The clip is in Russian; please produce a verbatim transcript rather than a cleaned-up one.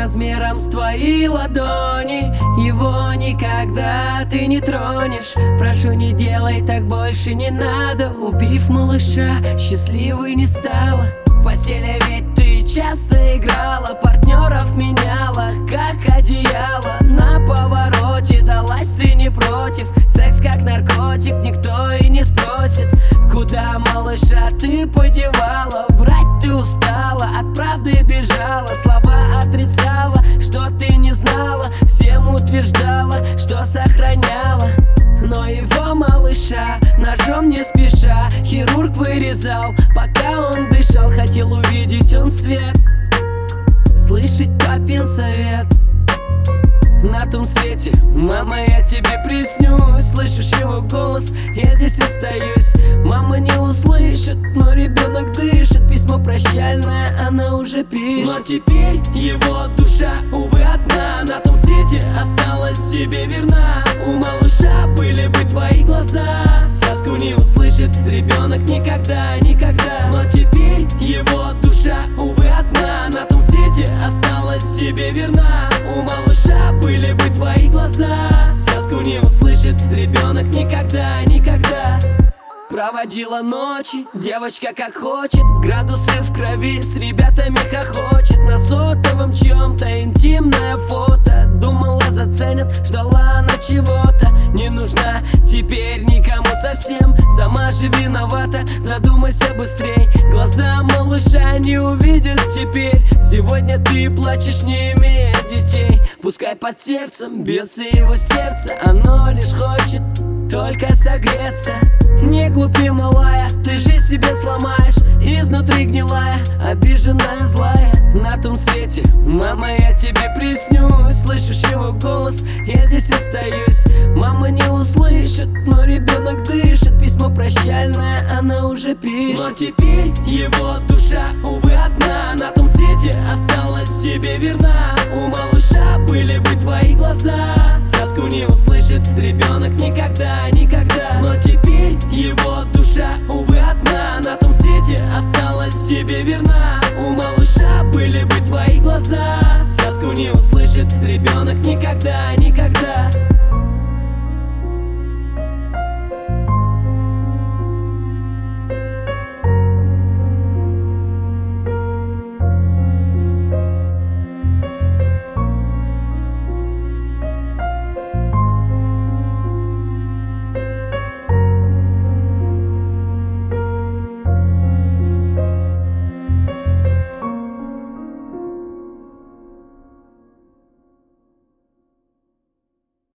размером с твои ладони. Его никогда ты не тронешь. Прошу, не делай так, больше не надо. Убив малыша, счастливой не стала. В постели ведь ты часто играла, партнеров меняла, как одеяло. На повороте далась ты не против. Секс как наркотик, никто и не спросит, куда малыша ты подевала. Врать ты устала, от правды бежала, слова отрицала, что ты не знала. Всем утверждала, что сохраняла. Но его малыша ножом не спеша хирург вырезал, пока он дышал. Хотел увидеть он свет, слышать папин совет. На том свете, мама, я тебе приснюсь. Слышишь его голос, я здесь остаюсь. Мама не услышит, но ребенок дышит. Письмо прощальное она уже пишет. Но теперь его душа, увы, одна. На том свете осталась тебе верна. У малыша были бы твои глаза. Сказку не услышит ребенок никогда, никогда. Но теперь его душа, увы, одна. На том свете осталась тебе верна. У малыша были бы твои глаза. Сказку не услышит ребенок никогда, никогда. Проводила ночи, девочка как хочет. Градусы в крови, с ребятами хохочет. На сотовом чем-то интимное фото. Думала, заценят, ждала она чего-то. Не нужна теперь никому совсем. Сама же виновата, задумайся быстрей. Глаза малыша не увидят теперь. Сегодня ты плачешь, не имея детей. Пускай под сердцем бьется его сердце. Оно лишь хочет только согреться. Не глупи, малая, ты жизнь себе сломаешь. Изнутри гнилая, обиженная, злая. На том свете, мама, я тебе приснюсь. Слышишь его голос, я здесь остаюсь. Мама не услышит, но ребенок дышит. Письмо прощальное она уже пишет. Но теперь его душа, увы, одна. На том свете осталась тебе верна. У малыша были бы твои глаза. Сказку не услышит ребенок никогда, никогда.